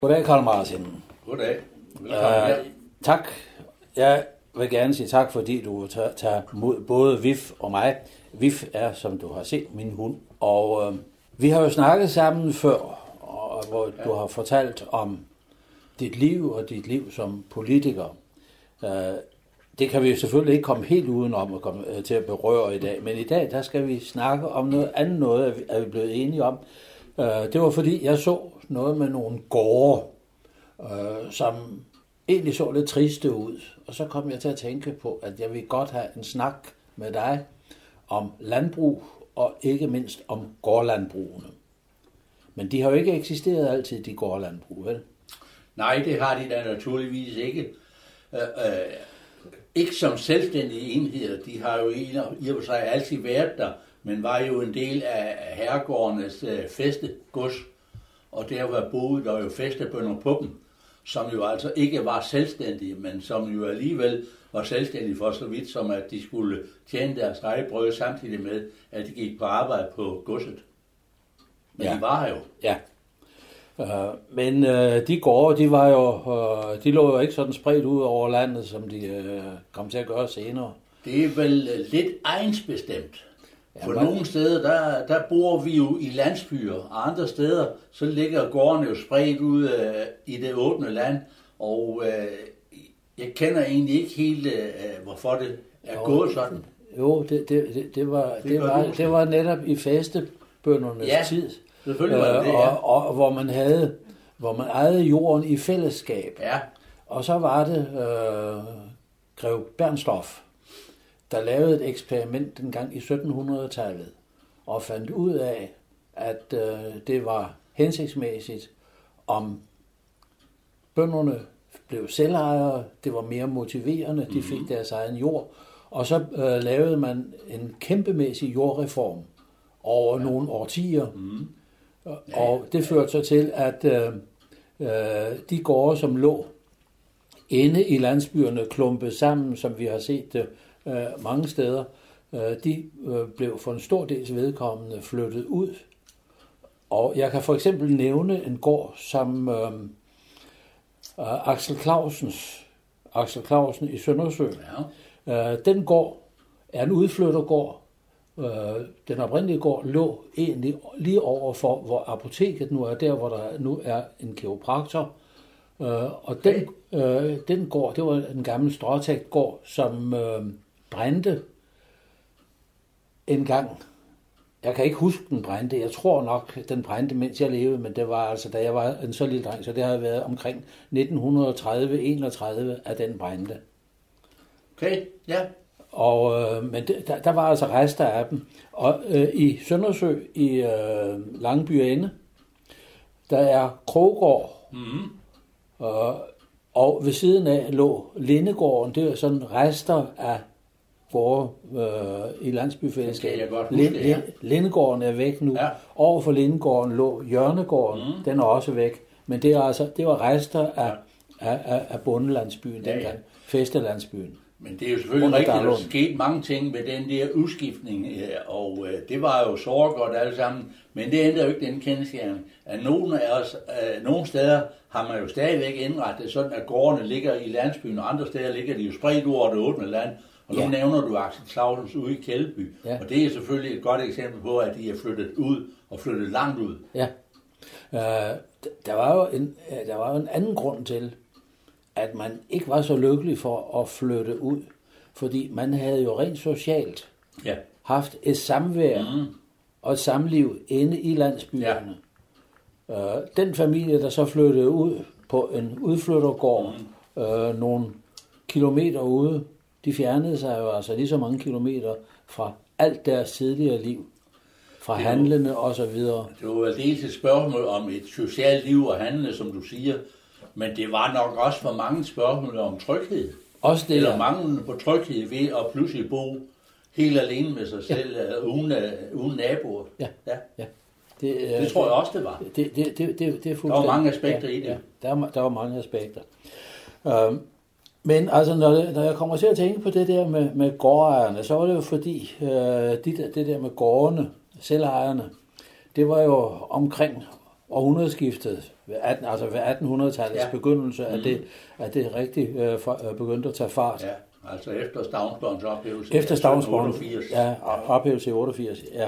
Goddag, Karl Martin. Goddag. Tak. Jeg vil gerne sige tak, fordi du tager mod både Vif og mig. Vif er, som du har set, min hund. Og vi har jo snakket sammen før, hvor du har fortalt om dit liv og dit liv som politiker. Det kan vi jo selvfølgelig ikke komme helt udenom at komme til at berøre i dag. Men i dag, der skal vi snakke om noget andet, noget er vi blevet enige om. Det var fordi, jeg så noget med nogle gårde, som egentlig så lidt triste ud. Og så kom jeg til at tænke på, at jeg vil godt have en snak med dig om landbrug, og ikke mindst om gårdlandbrugene. Men de har jo ikke eksisteret altid, de gårdlandbrug, vel? Nej, det har de da naturligvis ikke. Ikke som selvstændige enheder. De har jo i og for sig altid været der, men var jo en del af herregårdenes fæstegods. Og der var boet der jo fæstebønder på dem, som jo altså ikke var selvstændige, men som jo alligevel var selvstændige for så vidt, som at de skulle tjene deres eget brød samtidig med, at de gik på arbejde på godset. Men ja. De var her jo. Ja. Men de gårde, de lå jo ikke sådan spredt ud over landet, som de kom til at gøre senere. Det er vel lidt egensbestemt. For nogle steder, der bor vi jo i landsbyer, og andre steder, så ligger gårdene jo spredt ud i det åbne land, og jeg kender egentlig ikke helt, hvorfor det er gået sådan. Jo, det var netop i fæstebøndernes tid, selvfølgelig var det, ja. og hvor man ejede jorden i fællesskab. Ja. Og så var det grev Bernstorff, der lavede et eksperiment dengang i 1700-tallet, og fandt ud af, at det var hensigtsmæssigt, om bønderne blev selvejere, det var mere motiverende, de fik deres egen jord, og så lavede man en kæmpemæssig jordreform over nogle årtier, og det førte så til, at de gårde, som lå inde i landsbyerne, klumpet sammen, som vi har set det mange steder, de blev for en stor dels vedkommende flyttet ud. Og jeg kan for eksempel nævne en gård som Axel Clausen i Søndersø. Ja. Den gård er en udflyttergård. Den oprindelige gård lå egentlig lige over for, hvor apoteket nu er, der hvor der nu er en kiropraktor. Og den gård, det var en gammel stråtægtgård, som brændte en gang. Jeg kan ikke huske, den brændte. Jeg tror nok, den brændte, mens jeg levede, men det var altså, da jeg var en så lille dreng, så det har været omkring 1930-31, at den brændte. Okay, ja. Men der var altså rester af dem. Og i Søndersø, i Langby Ende, der er Krogård, og ved siden af lå Lindegården. Det er sådan rester af gårde i landsbyfællesskabet. Lindegården er væk nu. Ja. Over for Lindegården lå Hjørnegården. Den er også væk. Men det var rester af bondelandsbyen dengang. Fæstelandsbyen. Men det er jo selvfølgelig rigtigt, at der skete mange ting med den der udskiftning, og det var jo så godt alle sammen, men det ændrer jo ikke den kendskærning, at nogle steder har man jo stadigvæk indrettet sådan, at gårdene ligger i landsbyen, og andre steder ligger de jo spredt over det åbne land, og nu nævner du Axel Clausens ude i Kældby, og det er selvfølgelig et godt eksempel på, at de er flyttet ud og flyttet langt ud. Ja, der var jo en anden grund til, at man ikke var så lykkelig for at flytte ud, fordi man havde jo rent socialt haft et samvær og et samliv inde i landsbyerne. Ja. Den familie, der så flyttede ud på en udflyttergård nogle kilometer ude, de fjernede sig jo altså lige så mange kilometer fra alt deres tidligere liv, fra handlende og så videre. Det var dels et spørgsmål om et socialt liv og handlende, som du siger, men det var nok også for mange spørgsmål om tryghed. Også det, eller manglen på tryghed ved at pludselig bo helt alene med sig selv, uden naboer. Ja. Det tror jeg også, det var. Det er der var mange aspekter i det. Ja, der var mange aspekter. Men altså, når jeg kommer til at tænke på det der med gårdejerne, så var det jo fordi, det der med gårdene, selvejerne, det var jo omkring århundredeskiftet, ved 1800-tallets begyndelse, at det rigtig begyndte at tage fart. Ja, altså efter Stavnsbånds ophævelse. Efter Stavnsbånds ophævelse i 88, ja.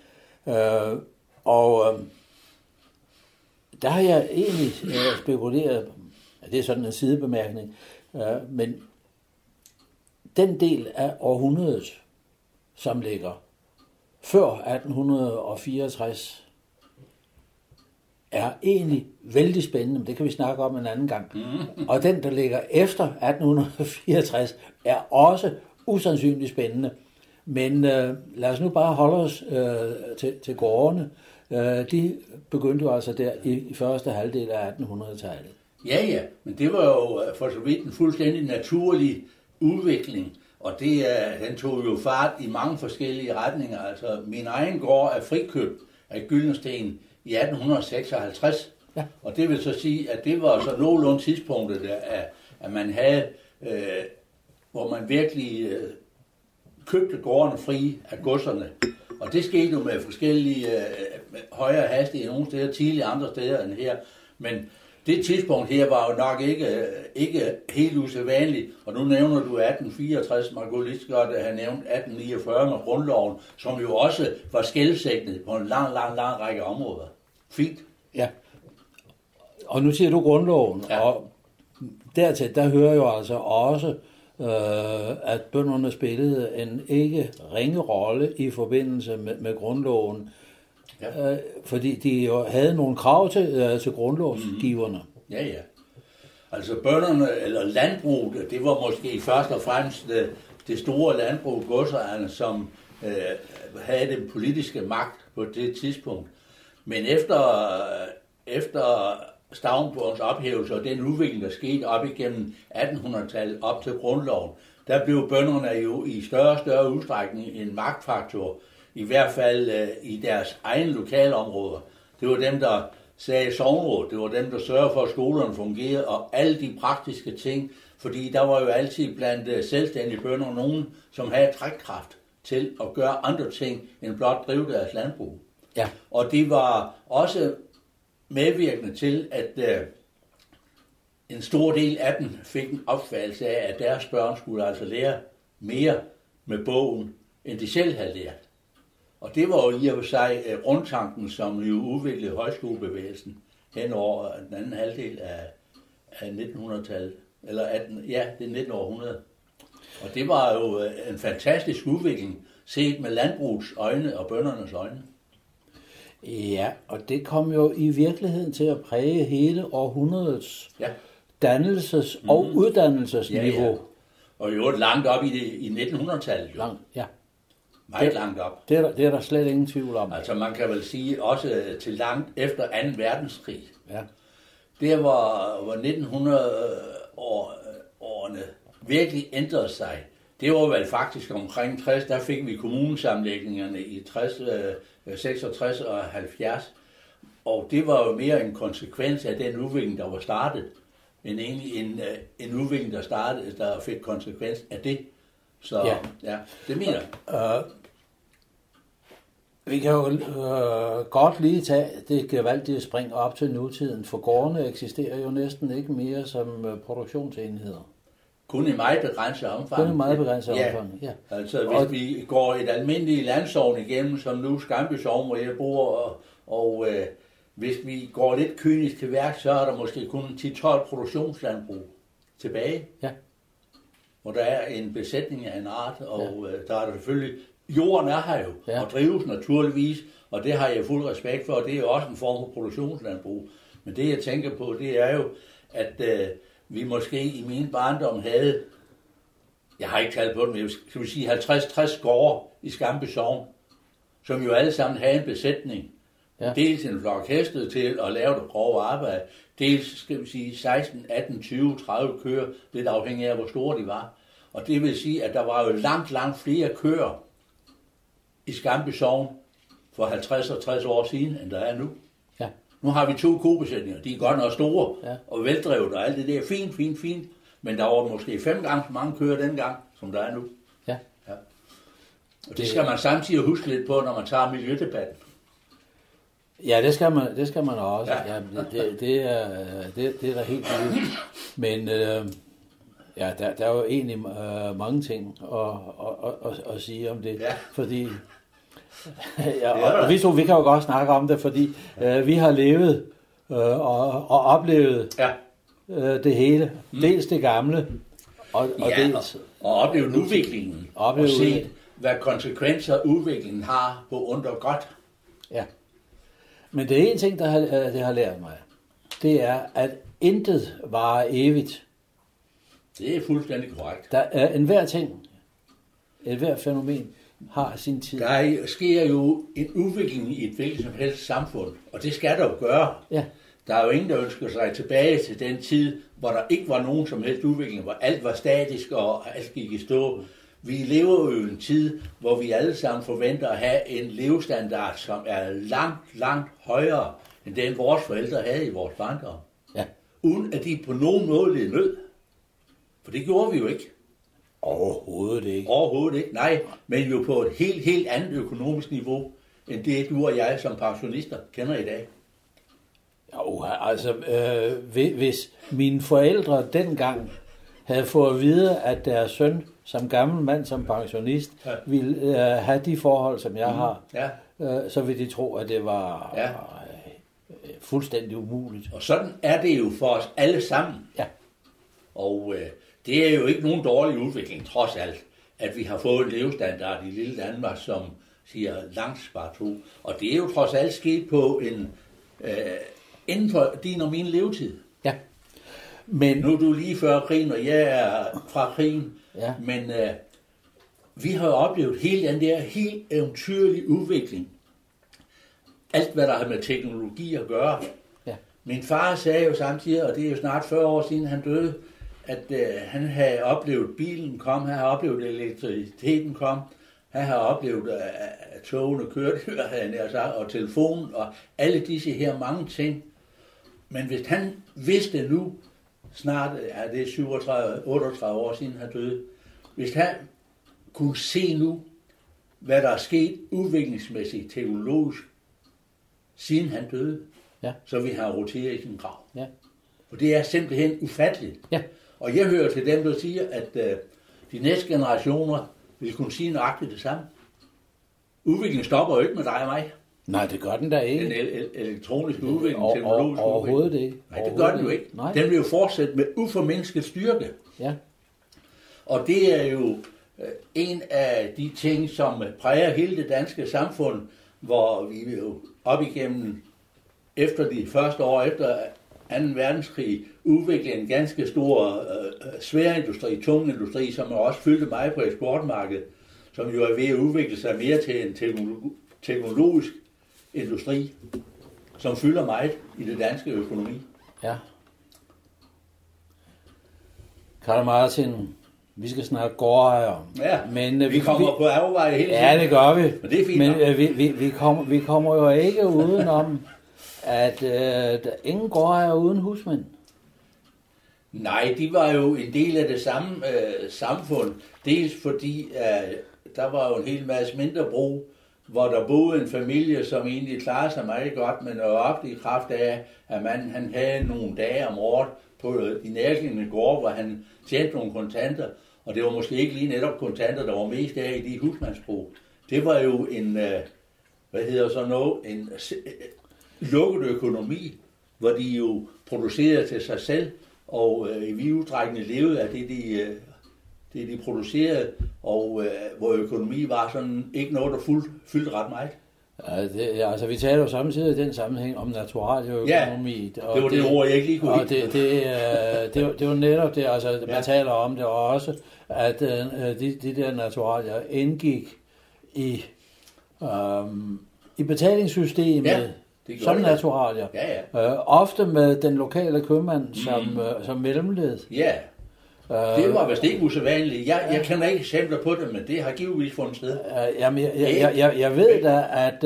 Der har jeg egentlig spekuleret, det er sådan en sidebemærkning, men den del af århundredet, som ligger før 1864, er egentlig vældig spændende, men det kan vi snakke om en anden gang. Og den, der ligger efter 1864, er også usandsynligt spændende. Men lad os nu bare holde os til gårdene. De begyndte jo altså der i første halvdel af 1800-tallet. Ja, men det var jo for så vidt en fuldstændig naturlig udvikling, og den tog jo fart i mange forskellige retninger. Altså, min egen gård er frikøbt af Gyldensten i 1856, og det vil så sige, at det var så nogenlunde tidspunktet, at man havde, hvor man virkelig købte gårdene fri af godserne. Og det skete jo med forskellige højere hastigheder, nogle steder tidligere, andre steder end her. Men det tidspunkt her var jo nok ikke helt usædvanligt. Og nu nævner du 1864, man kunne lige så godt have nævnt 1849 med grundloven, som jo også var skelsættende på en lang række områder. Fint. Ja. Og nu siger du grundloven, og dertil, der hører jo altså også, at bønderne spillede en ikke ringe rolle i forbindelse med grundloven, fordi de jo havde nogle krav til grundlovsgiverne. Ja. Altså bønderne, eller landbruget, det var måske først og fremmest det store landbrug, godsejerne, som havde den politiske magt på det tidspunkt. Men efter Stavnsbånds ophævelse og den udvikling, der skete op igennem 1800-tallet op til grundloven, der blev bønderne jo i større og større udstrækning en magtfaktor, i hvert fald i deres egne lokalområder. Det var dem, der sagde sogneråd, det var dem, der sørgede for, at skolerne fungerede, og alle de praktiske ting, fordi der var jo altid blandt selvstændige bønder nogen, som havde trækkraft til at gøre andre ting, end blot drive deres landbrug. Ja. Og det var også medvirkende til, at en stor del af dem fik en opfattelse af, at deres børn skulle altså lære mere med bogen, end de selv havde lært. Og det var jo i og for sig grundtanken, som jo udviklede højskolebevægelsen hen over den anden halvdel af 1900-tallet, eller det 19. århundrede. Og det var jo en fantastisk udvikling, set med landbrugets øjne og bøndernes øjne. Ja, og det kom jo i virkeligheden til at præge hele århundredets dannelses- og uddannelsesniveau. Ja. Og jo langt op i 1900-tallet. Meget langt op. Det er der slet ingen tvivl om. Altså man kan vel sige også til langt efter 2. verdenskrig. Ja. Der hvor 1900-årene virkelig ændrede sig. Det var vel faktisk omkring 60, der fik vi kommunesammenlægningerne i 60, 66 og 70. Og det var jo mere en konsekvens af den udvikling, der var startet, end egentlig en udvikling, der fik konsekvens af det. Så det mener jeg. Vi kan jo godt lige tage det gevaldige spring op til nutiden, for gårdene eksisterer jo næsten ikke mere som produktionsenheder. Kun i meget begrænset omfang. Ja. Altså hvis vi går et almindeligt landsogn igennem, som nu Skamby Sogn, hvor jeg bor, og hvis vi går lidt kynisk til værk, så er der måske kun 10-12 produktionslandbrug tilbage. Ja. Hvor der er en besætning af en art, og der er der selvfølgelig, jorden er her jo, og drives naturligvis, og det har jeg fuld respekt for, og det er jo også en form for produktionslandbrug. Men det jeg tænker på, det er jo, at vi måske i min barndom havde, jeg har ikke talt på det, men skal vi sige 50-60 gårde i Skamby Sogn, som jo alle sammen havde en besætning. Ja. Dels en flok heste til at lave det grove arbejde, dels skal vi sige 16, 18, 20, 30 køer, lidt afhængig af hvor store de var. Og det vil sige, at der var jo langt flere køer i Skamby Sogn for 50 og 60 år siden, end der er nu. Ja. Nu har vi 2 kobesætninger, de er godt nok store og veldrevet, og alt det der er fint, men der var måske 5 gange så mange køer dengang, som der er nu. Ja. Og det skal man samtidig huske lidt på, når man tager miljødebatten. Ja, det skal man også. Ja. Ja, det er da helt vildt. Men ja, der er jo egentlig mange ting at sige om det. Ja. Fordi og vi kan jo godt snakke om det, fordi vi har levet og oplevet det hele. Dels det gamle, og dels... Og oplevet udviklingen. Og set, hvad konsekvenser udviklingen har på ondt og godt. Ja. Men det er en ting, det har lært mig. Det er, at intet varer evigt. Det er fuldstændig korrekt. Der er enhver ting, enhver fænomen har sin tid. Der sker jo en udvikling i et hvilket som helst samfund, og det skal der jo gøre. Ja. Der er jo ingen, der ønsker sig tilbage til den tid, hvor der ikke var nogen som helst udvikling, hvor alt var statisk og alt gik i stå. Vi lever jo i en tid, hvor vi alle sammen forventer at have en levestandard, som er langt, langt højere end den vores forældre havde i vores barndom. Ja. Uden at de på nogen måde led nød. For det gjorde vi jo ikke. Overhovedet ikke. Overhovedet ikke, nej. Men jo på et helt andet økonomisk niveau, end det du og jeg som pensionister kender i dag. Jo, altså, hvis mine forældre dengang havde fået at vide, at deres søn som gammel mand, som pensionist, ville have de forhold, som jeg har, så ville de tro, at det var fuldstændig umuligt. Og sådan er det jo for os alle sammen. Ja. Og det er jo ikke nogen dårlig udvikling, trods alt, at vi har fået en levestandard i lille Danmark, som siger langt sparto. Og det er jo trods alt sket på en inden for din og min levetid. Ja. Men nu er du lige før krigen, og jeg er fra krigen. Ja. Men vi har jo oplevet hele den der helt eventyrlige udvikling. Alt, hvad der har med teknologi at gøre. Ja. Min far sagde jo samtidig, og det er jo snart 40 år siden han døde, at han havde oplevet bilen kom, han havde oplevet elektriciteten kom, han havde oplevet at togene kørte, og telefonen, og alle disse her mange ting. Men hvis han vidste nu, snart er det 37-38 år siden han døde, hvis han kunne se nu, hvad der er sket udviklingsmæssigt, teknologisk, siden han døde, så vil han rotere i sin grav. Ja. Og det er simpelthen ufatteligt. Ja. Og jeg hører til dem, der siger, at de næste generationer vil kunne sige nøjagtigt det samme. Udviklingen stopper jo ikke med dig og mig. Nej, det gør den da ikke. Den elektroniske udvikling, teknologiske overhovedet ikke. Nej, det gør den jo ikke. Nej. Den vil jo fortsætte med uformindsket styrke. Ja. Og det er jo en af de ting, som præger hele det danske samfund, hvor vi jo op igennem efter de første år efter 2. verdenskrig udviklede en ganske stor sværindustri, tung industri, som også fyldte meget på eksportmarkedet, som jo er ved at udvikle sig mere til en teknologisk industri, som fylder meget i det danske økonomi. Ja. Karl Martin, vi skal snakke gårdejere. Ja, men vi kommer på afveje hele tiden. Ja, det gør vi. Men det er fint. Men vi kommer jo ikke udenom, at der ingen gårdejere uden husmænd. Nej, de var jo en del af det samme samfund. Dels fordi der var jo en hel masse mindre brug, hvor der boede en familie, som egentlig klarede sig meget godt, men ofte i kraft af, at han havde nogle dage om året på de nærliggende gårde, hvor han tjente nogle kontanter, og det var måske ikke lige netop kontanter, der var mest af i de husmandsbrug. Det var jo en, en lukket økonomi, hvor de jo producerede til sig selv, og i vid udstrækning levede af det de producerede, og hvor økonomi var sådan ikke noget, der fyldte ret meget. Ja, altså vi taler jo samtidig i den sammenhæng om naturaløkonomi. Ja, det var det ord, jeg ikke lige kunne og det var netop det, altså man taler om det også, at de der naturalier indgik i betalingssystemet, som naturalier. Ofte med den lokale købmand som mellemled. Ja. Det var vist ikke usædvanligt. Jeg kender ikke eksempler på det, men det har givetvis fundet sted. Jeg ved da, at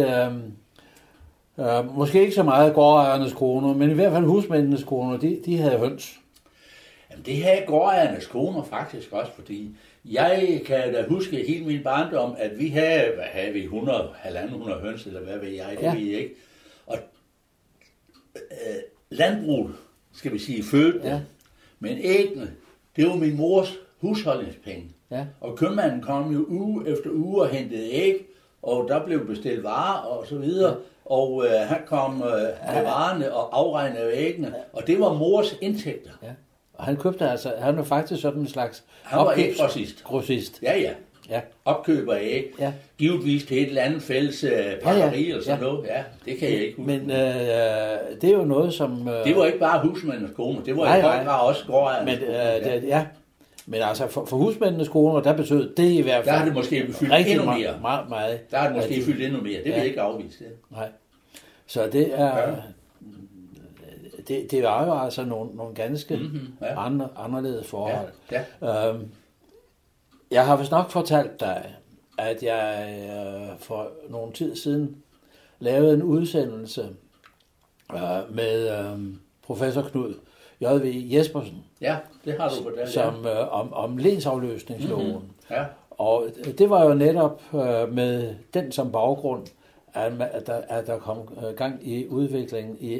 måske ikke så meget gårdejernes koner, men i hvert fald husmændenes koner, de havde høns. Jamen, det havde gårdejernes koner faktisk også, fordi jeg kan da huske hele min barndom, at vi havde 100 høns, eller hvad ved jeg, det ved jeg ikke. Og landbruget, skal vi sige, følte det. Men æggene, det var min mors husholdningspenge. Ja. Og købmanden kom jo uge efter uge og hentede æg, og der blev bestilt varer og så videre. Ja. Og han kom med varerne og afregnede æggene, og det var mors indtægter. Ja. Og han købte altså, han var faktisk sådan en slags han var grossist. Ja. Opkøber æg. Ja. Givetvis til et eller andet fælles pakkeri eller sådan noget. Ja, det kan jeg ikke huske. Men det er jo noget, som... det var ikke bare husmændenes koner, det var i høj grad også gårdejernes. Men altså for husmændenes koner, der betød det i hvert fald... Der har det måske fyldt endnu mere. Meget. Der har det måske fyldt endnu mere. Det vil jeg ikke afvise. Det. Nej. Så det er... Ja. Det var jo altså nogle ganske anderledes forhold. Ja. Jeg har vist nok fortalt dig, at jeg for nogle tid siden lavede en udsendelse med professor Knud J.V. Jespersen. Ja, det har du på det. Som om lensafløsningsloven. Ja. Og det var jo netop med den som baggrund, at der kom gang i udviklingen i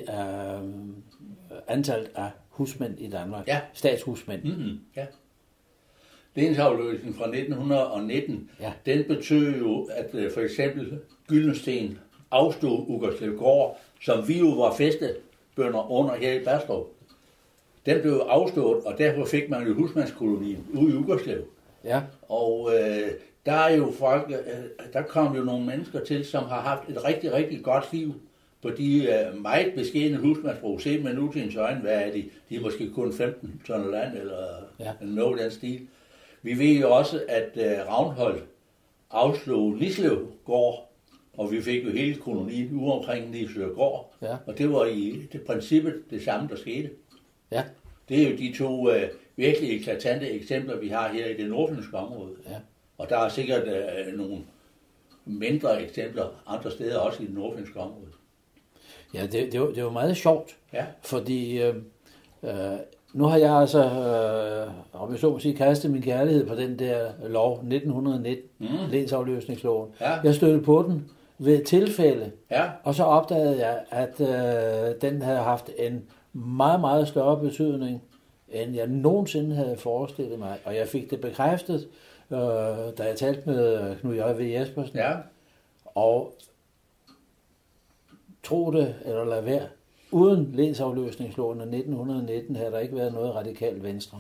antallet af husmænd i Danmark. Ja. Statshusmænd. Ja. Lensafløsningen fra 1919, den betød jo, at for eksempel Gyldensten afstod Uggerslevgård, som vi jo var fæstebønder under her i Bastrup. Den blev afstået, og derfor fik man jo husmandskolonien ude i Uggerslev. Ja. Og der er jo folk, der kom jo nogle mennesker til, som har haft et rigtig, rigtig godt liv på de meget beskedne husmandsbrug. Se med nu til ens øjne, hvad er de? De er måske kun 15 tønder land, eller noget af den stil. Vi ved jo også, at Ravnholt afslog Lislev gård, og vi fik jo hele kolonien ude omkring Lislev gård. Ja. Og det var i det princippet det samme, der skete. Ja. Det er jo de to virkelig eklatante eksempler, vi har her i det nordfynske område. Ja. Og der er sikkert nogle mindre eksempler andre steder også i det nordfynske område. Ja, det var meget sjovt, fordi nu har jeg altså, om jeg så må sige, kastet min kærlighed på den der lov 1919, lensafløsningsloven. Ja. Jeg stødte på den ved et tilfælde, og så opdagede jeg, at den havde haft en meget, meget større betydning, end jeg nogensinde havde forestillet mig. Og jeg fik det bekræftet, da jeg talte med Knud J.V. Jespersen. Ja. Og tro det, eller lad være. Uden lensafløsningsloven af 1919 havde der ikke været noget radikalt venstre.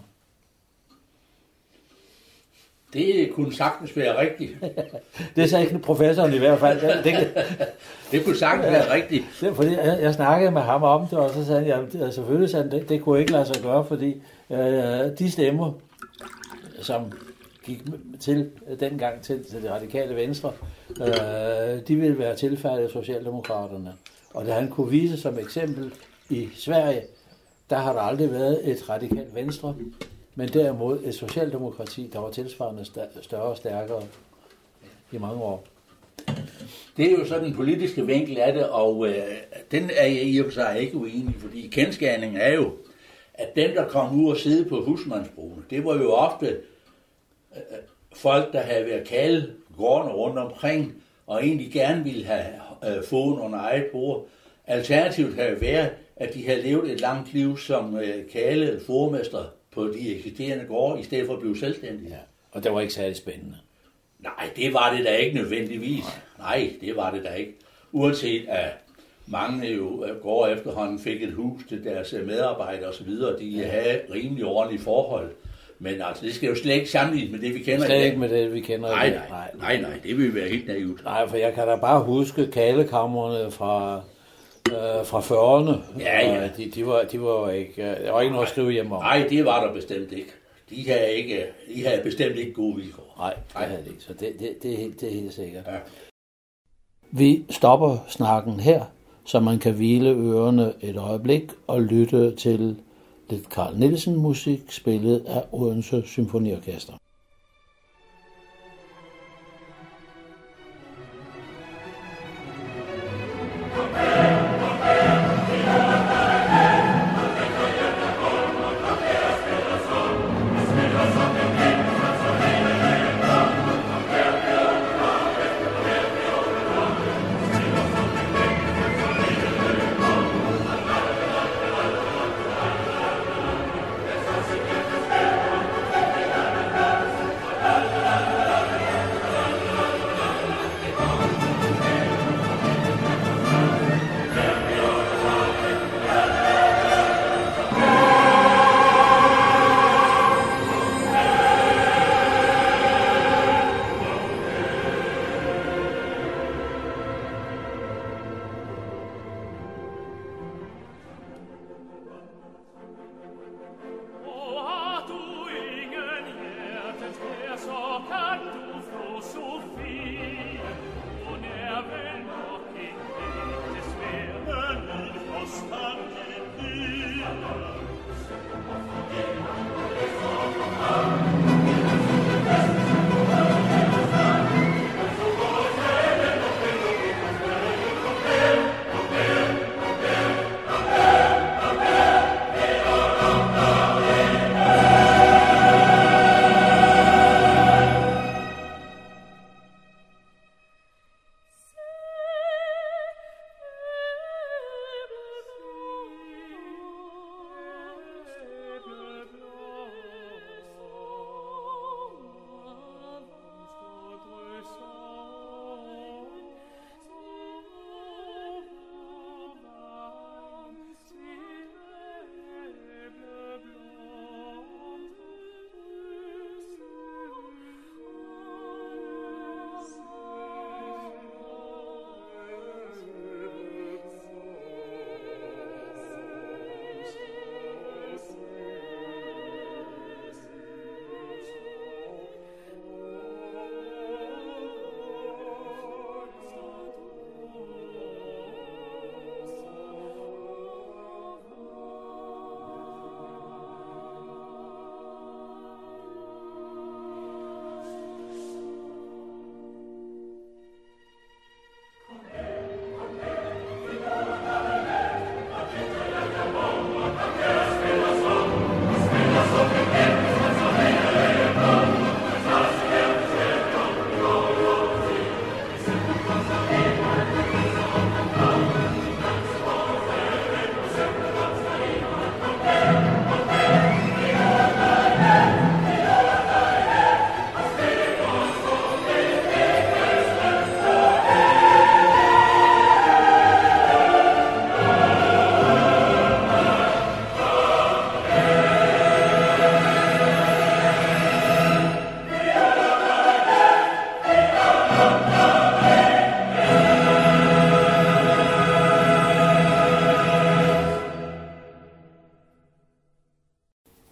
Det kunne sagtens være rigtigt. Det sagde ikke professoren i hvert fald. Det kunne sagtens være rigtigt. Det, fordi jeg snakkede med ham om det, og så sagde han, ja, selvfølgelig sagde han, det kunne ikke lade sig gøre, fordi de stemmer, som gik til dengang til det radikale venstre, de ville være tilfældet Socialdemokraterne. Og da han kunne vise som eksempel i Sverige, der har der aldrig været et radikalt venstre, men derimod et socialdemokrati, der var tilsvarende større og stærkere i mange år. Det er jo sådan en politiske vinkel af det, og den er jeg i og for sig ikke uenig, fordi kendsgerningen er jo, at dem, der kom ud og sidde på husmandsbrugene, det var jo ofte folk, der havde været kaldet gårdene rundt omkring, og egentlig gerne ville have foden under eget bord. Alternativet havde været, at de havde levet et langt liv som kale formester på de eksisterende gårde, i stedet for at blive selvstændige. Ja, og det var ikke særlig spændende. Nej, det var det da ikke nødvendigvis. Nej, det var det da ikke. Uanset at mange jo går efterhånden fik et hus til deres medarbejdere osv., de havde rimelig ordentlige forhold. Men altså, det skal jo slet ikke sammenlignes med det, vi kender i dag. Slet ikke med det, vi kender i dag. Nej, det vil være helt naivt. Nej, for jeg kan da bare huske kalekammerne fra 40'erne. Ja. De var ikke, der var ikke noget at skrive hjemme om. Nej, det var der bestemt ikke. De havde bestemt ikke gode vilkår. Nej, det havde de ikke. Så det er helt sikkert. Ja. Vi stopper snakken her, så man kan hvile ørerne et øjeblik og lytte til lidt Carl Nielsen musik spillet af Odense Symfoniorkester.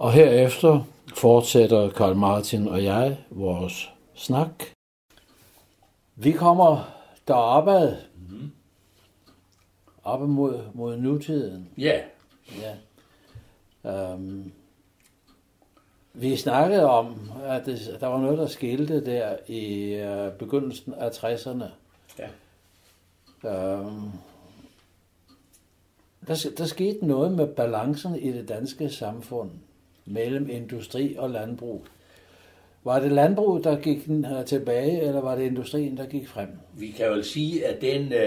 Og herefter fortsætter Karl Martin og jeg vores snak. Vi kommer deropad, op mod nutiden. Ja. Ja. Vi snakkede om, at der var noget, der skilte der i begyndelsen af 60'erne. Ja. Der skete noget med balancen i det danske samfund mellem industri og landbrug. Var det landbruget, der gik tilbage, eller var det industrien, der gik frem? Vi kan jo sige, at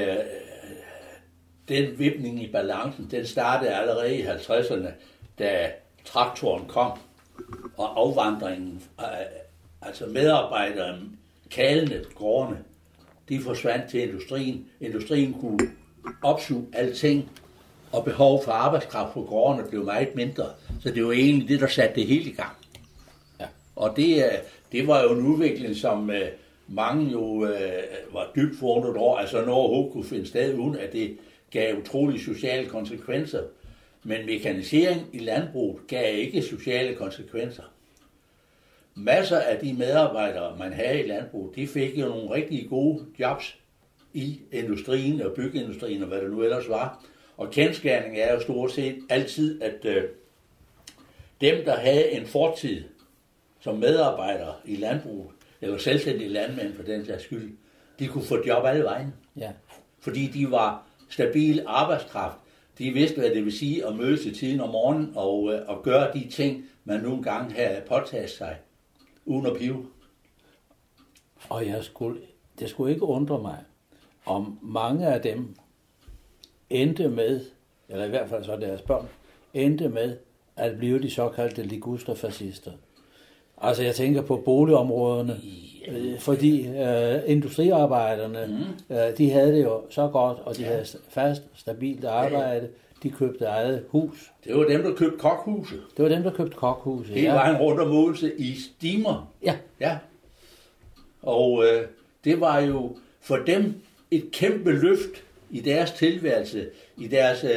den vipning i balancen, den startede allerede i 50'erne, da traktoren kom, og afvandringen, altså medarbejdere, kalene, gårdene, de forsvandt til industrien. Industrien kunne opsuge alting, og behov for arbejdskraft på gårdene blev meget mindre. Så det var egentlig det, der satte det hele i gang. Ja. Og det var jo en udvikling, som mange jo var dybt forundret over. Altså når overhovedet kunne finde sted, uden at det gav utrolige sociale konsekvenser. Men mekanisering i landbruget gav ikke sociale konsekvenser. Masser af de medarbejdere, man havde i landbruget, de fik jo nogle rigtig gode jobs i industrien og byggeindustrien og hvad det nu ellers var. Og kendsgerningen er jo stort set altid, at dem, der havde en fortid som medarbejdere i landbruget, eller selvstændige landmænd for den sags skyld, de kunne få job alle vejen. Ja. Fordi de var stabil arbejdskraft. De vidste, hvad det vil sige at mødes i tiden om morgenen og gøre de ting, man nogle gange havde påtaget sig, uden at pive. Og det skulle ikke undre mig, om mange af dem endte med, eller i hvert fald så deres børn, endte med at blive de såkaldte ligusterfascister. Altså jeg tænker på boligområderne, fordi industriarbejderne, de havde det jo så godt, og de havde fast, stabilt arbejde, de købte eget hus. Det var dem, der købte kokhuse. Det var dem, der købte kokhuse, Det var en rundt om Odense i stimer. Ja. Og det var jo for dem et kæmpe løft i deres tilværelse, i deres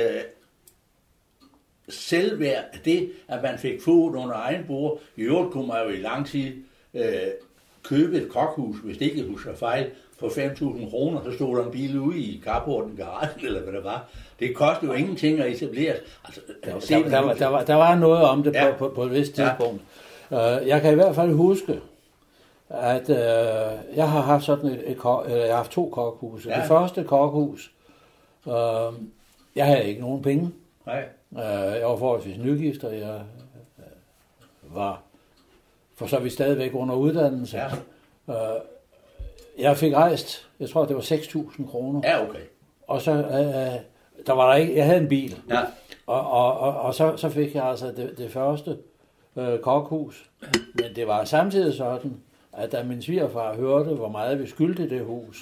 selvværd, det, at man fik fod under egen bord. I øvrigt kunne man jo i lang tid købe et kokhus, hvis det ikke husker fejl, for 5.000 kroner, så stod der en bil ude i carporten, garagen, eller hvad det var. Det kostede jo ingenting at etablere. Altså, der var noget om det på et vist tidspunkt. Jeg kan i hvert fald huske, at jeg har haft jeg har haft 2 kokhuse. Det første kokhus, jeg havde ikke nogen penge. Nej. Jeg var forholdsvis nygift, og jeg var for så vidt stadigvæk under uddannelse. Ja. Jeg fik rejst, jeg tror det var 6.000 kroner. Ja, okay. Og så der var der ikke, jeg havde en bil. Ja. Og så fik jeg altså det første kokhus. Men det var samtidig sådan, at da min svigerfar hørte, hvor meget vi skyldte det hus,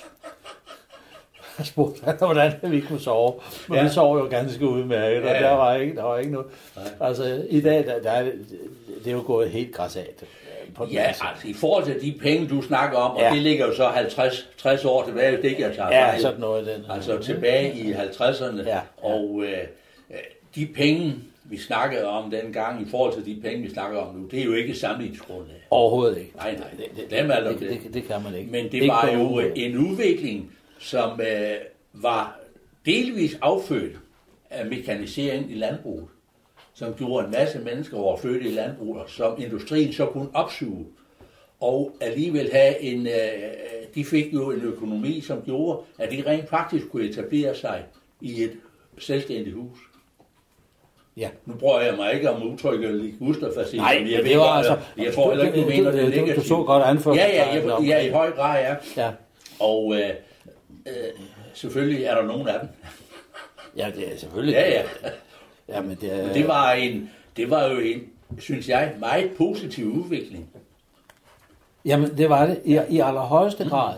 spurgte han, hvordan vi kunne sove. Men vi sov jo ganske udmærket, og der var ikke noget. Nej. Altså i dag, det er jo gået helt græsat. Altså i forhold til de penge, du snakker om, og det ligger jo så 50-60 år tilbage, hvis det ikke er taget fejl. Ja, sådan noget den. Altså tilbage i 50'erne. Ja. Og de penge, vi snakkede om dengang, i forhold til de penge, vi snakker om nu, det er jo ikke sammenligningsgrundlag. Overhovedet ikke. Nej, dem er det kan man ikke. Men det var jo en udvikling, som var delvis affødt af mekanisering i landbruget, som gjorde en masse mennesker var født i landbruget, som industrien så kunne opsuge, og alligevel have de fik jo en økonomi, som gjorde, at de rent faktisk kunne etablere sig i et selvstændigt hus. Ja. Nu bruger jeg mig ikke om udtrykket ligusterfascisme. Nej, det var altså... Jeg tror heller ikke, du mener det negativt. Du så godt anført. Ja, i høj grad, ja. Og selvfølgelig er der nogen af dem. Ja, det er selvfølgelig. Ja. Ja, men det var jo en, synes jeg, meget positiv udvikling. Jamen, det var det i allerhøjeste grad.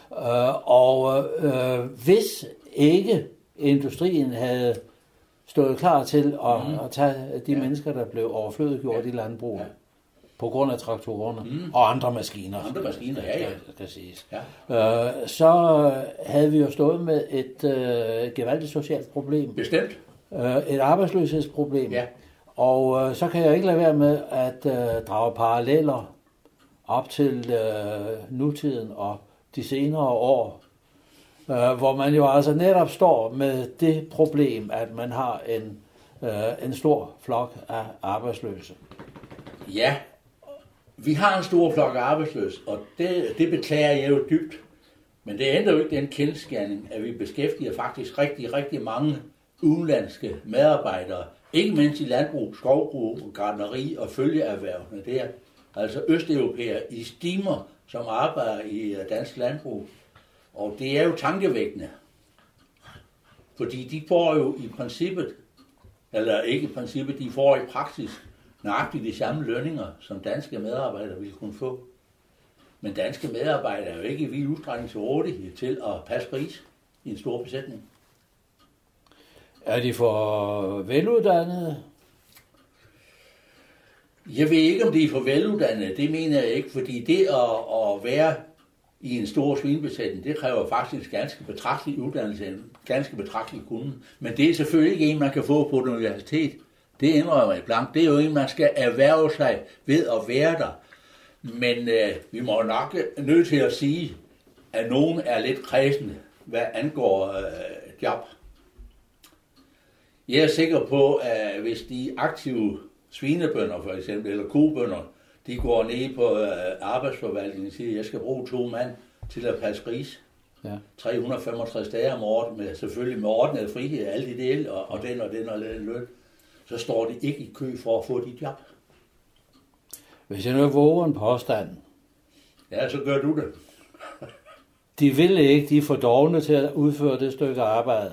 Ja. Hvis ikke industrien havde stået klar til at tage de mennesker, der blev overflødiggjort i landbruget, på grund af traktorerne og andre maskiner. Andre maskiner, skal siges. Ja. Så havde vi jo stået med et gevaldigt socialt problem. Bestemt. Et arbejdsløshedsproblem. Ja. Og så kan jeg ikke lade være med at drage paralleller op til nutiden og de senere år, hvor man jo altså netop står med det problem, at man har en stor flok af arbejdsløse. Ja, vi har en stor flok af arbejdsløse, og det beklager jeg jo dybt. Men det ændrer jo ikke den kendsgerning, at vi beskæftiger faktisk rigtig, rigtig mange udenlandske medarbejdere, ikke mindst i landbrug, skovbrug, gartneri og følgeerhvervene der. Altså østeuropæere i stimer, som arbejder i dansk landbrug. Og det er jo tankevækkende. Fordi de får jo i princippet, eller ikke i princippet, de får i praksis nøjagtigt de samme lønninger, som danske medarbejdere ville kunne få. Men danske medarbejdere er jo ikke i vid udstrækning til rådighed til at passe pris i en stor besætning. Er de for veluddannede? Jeg ved ikke, om de er for veluddannede. Det mener jeg ikke, fordi det at være i en stor svinebesætning, det kræver faktisk ganske betragtelig uddannelse, ganske betragtelig kunden. Men det er selvfølgelig ikke en, man kan få på et universitet. Det indrømmer jeg blankt. Det er jo en, man skal erhverve sig ved at være der. Men vi må nok nødt til at sige, at nogen er lidt kredsende, hvad angår job. Jeg er sikker på, at hvis de aktive svinebønder for eksempel, eller kobønder, de går ned på arbejdsforvaltningen og siger, at jeg skal bruge 2 mand til at passe gris. Ja. 365 dage om året, med, selvfølgelig med ordnet frihed, alle de dele, og den og den løn. Så står de ikke i kø for at få dit job. Hvis jeg nu våger en påstand. Ja, så gør du det. De vil ikke, de er for dovne til at udføre det stykke arbejde.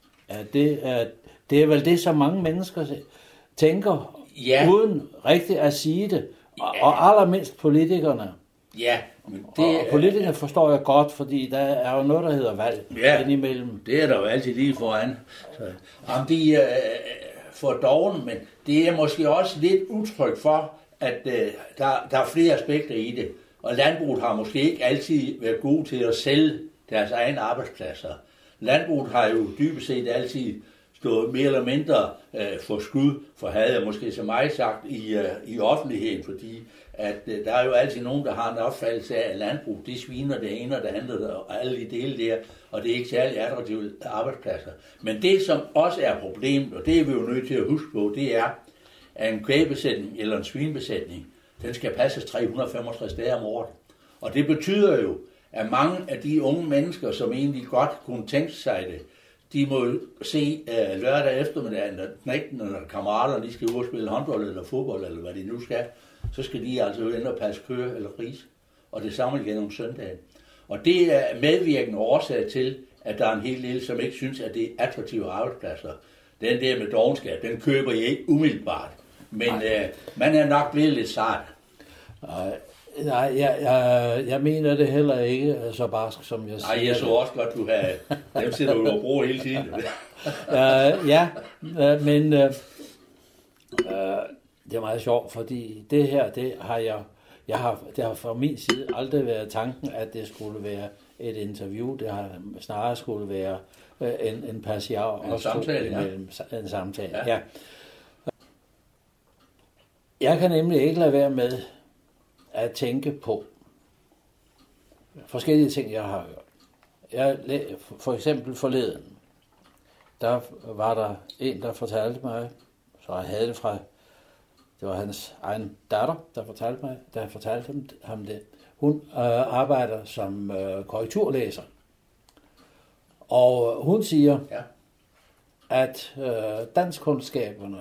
Det er vel det, som mange mennesker tænker, ja, uden rigtigt at sige det. Ja. Og allermindst politikerne. Ja. Men det, og politikerne forstår jeg godt, fordi der er jo noget, der hedder valg, ja, indimellem. Det er der jo altid lige foran. Om de for doven, men det er måske også lidt udtryk for, at der er flere aspekter i det. Og landbruget har måske ikke altid været gode til at sælge deres egne arbejdspladser. Landbruget har jo dybest set altid stået mere eller mindre for skud, for havde jeg måske så meget sagt, i offentligheden, fordi at der er jo altid nogen, der har en opfattelse af, at landbrug, det sviner det ene og det andet, og alle de dele der, og det er ikke særlig attraktive arbejdspladser. Men det, som også er problemet, og det er vi jo nødt til at huske på, det er, at en kvægbesætning eller en svinebesætning, den skal passes 365 dage om året. Og det betyder jo, at mange af de unge mennesker, som egentlig godt kunne tænke sig det, de må se lørdag eftermiddag, når knægten eller kammeraterne, de skal ud og spille håndbold eller fodbold, eller hvad de nu skal, så skal de altså jo ind og passe køer eller gris, og det samme igen om søndagen. Og det er medvirkende årsag til, at der er en hel del, som ikke synes, at det er attraktive arbejdspladser. Den der med dovenskab, den køber jeg ikke umiddelbart, men man er nok blevet lidt sart. Nej, jeg mener det heller ikke så barsk, som jeg siger. Nej, jeg så også godt, du har dem sætter du og bruger hele tiden. Men det er meget sjovt, fordi det her, det har fra min side aldrig været tanken, at det skulle være et interview. Det har snarere skulle være en passiar. En samtale, ja. En samtale, ja. Jeg kan nemlig ikke lade være med at tænke på forskellige ting, jeg har hørt. For eksempel forleden, der var der en, der fortalte mig, så jeg havde det fra, det var hans egen datter, der fortalte ham det. Hun arbejder som korrekturlæser. Og hun siger, ja, at danskkundskaberne